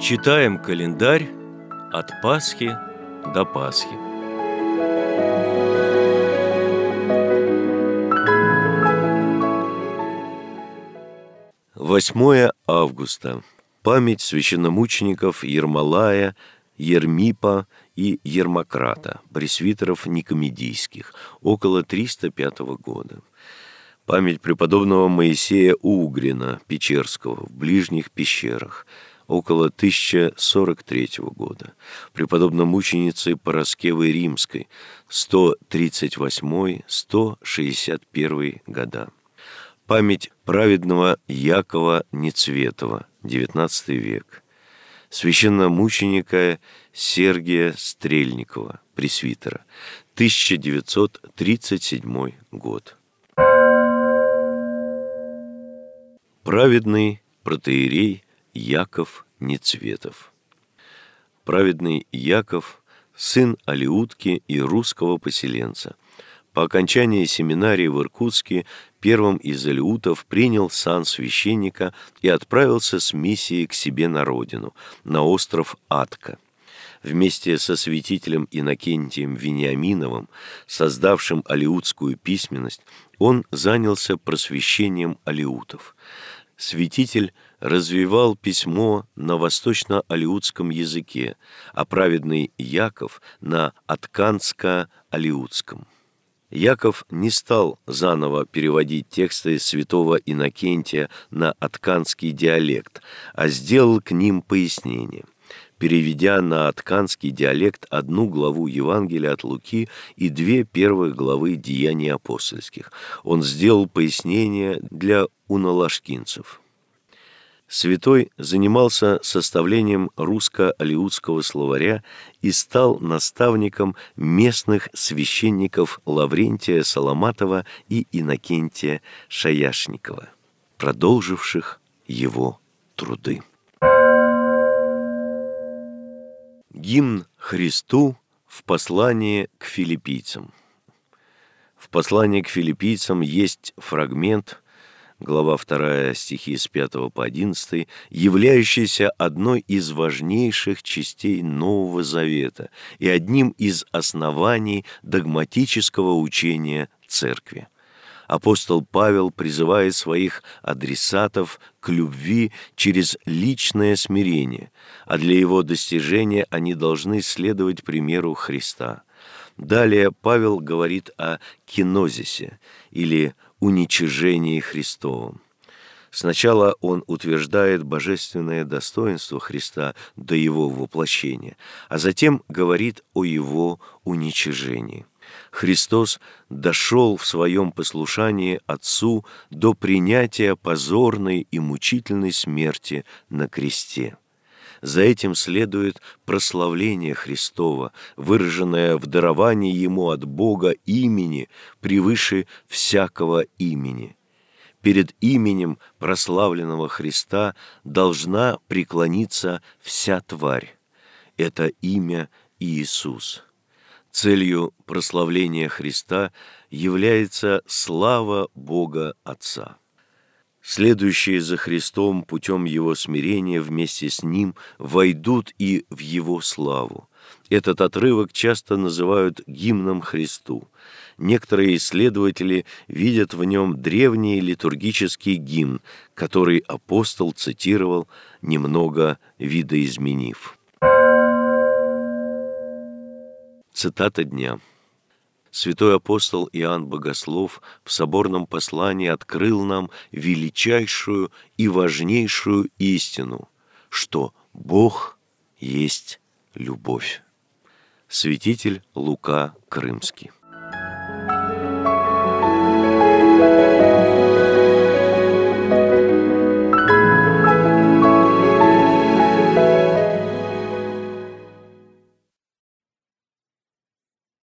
Читаем календарь от Пасхи до Пасхи. Восьмое августа. Память священномучеников Ермолая, Ермипа и Ермократа, пресвитеров никомедийских, около 305 года. Память преподобного Моисея Угрина Печерского в ближних пещерах, около 1043 года. Преподобно-мученицы Параскевы Римской, 138-161 года. Память праведного Якова Нецветова, 19 век. Священномученика Сергия Стрельникова, пресвитера, 1937 год. Праведный протоиерей Яков Нецветов. Праведный Яков, сын алеутки и русского поселенца. По окончании семинарии в Иркутске первым из алеутов принял сан священника и отправился с миссией к себе на родину, на остров Атка. Вместе со святителем Иннокентием Вениаминовым, создавшим алеутскую письменность, он занялся просвещением алеутов. Святитель развивал письмо на восточно-алеутском языке, а праведный Яков – на атканско-алеутском. Яков не стал заново переводить тексты святого Иннокентия на атканский диалект, а сделал к ним пояснение, переведя на атканский диалект одну главу Евангелия от Луки и 2 первых главы Деяний апостольских. Он сделал пояснение для уналашкинцев. Святой занимался составлением русско-алеутского словаря и стал наставником местных священников Лаврентия Соломатова и Иннокентия Шаяшникова, продолживших его труды. Гимн Христу в послании к филиппийцам. В послании к филиппийцам есть фрагмент, глава 2, стихи с 5 по 11, являющийся одной из важнейших частей Нового Завета и одним из оснований догматического учения Церкви. Апостол Павел призывает своих адресатов к любви через личное смирение, а для его достижения они должны следовать примеру Христа. Далее Павел говорит о кинозисе, или уничижении Христовом. Сначала он утверждает божественное достоинство Христа до его воплощения, а затем говорит о его уничижении. Христос дошел в своем послушании Отцу до принятия позорной и мучительной смерти на кресте. За этим следует прославление Христова, выраженное в даровании Ему от Бога имени превыше всякого имени. Перед именем прославленного Христа должна преклониться вся тварь. Это имя Иисус. Целью прославления Христа является слава Бога Отца. Следующие за Христом путем Его смирения вместе с Ним войдут и в Его славу. Этот отрывок часто называют гимном Христу. Некоторые исследователи видят в нем древний литургический гимн, который апостол цитировал, немного видоизменив. Цитата дня. Святой апостол Иоанн Богослов в соборном послании открыл нам величайшую и важнейшую истину, что Бог есть любовь. Святитель Лука Крымский.